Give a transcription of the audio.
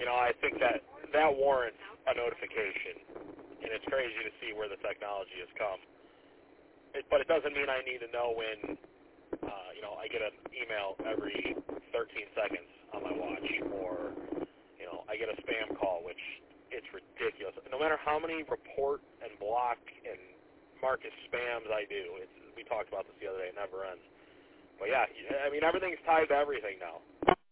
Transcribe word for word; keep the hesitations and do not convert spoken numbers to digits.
know, I think that that warrants a notification, and it's crazy to see where the technology has come. It, but it doesn't mean I need to know when, uh, you know, I get an email every thirteen seconds on my watch, or, you know, I get a spam call, which it's ridiculous. No matter how many report and block and mark as spams I do, it's, we talked about this the other day, it never ends. But yeah, I mean, everything's tied to everything now.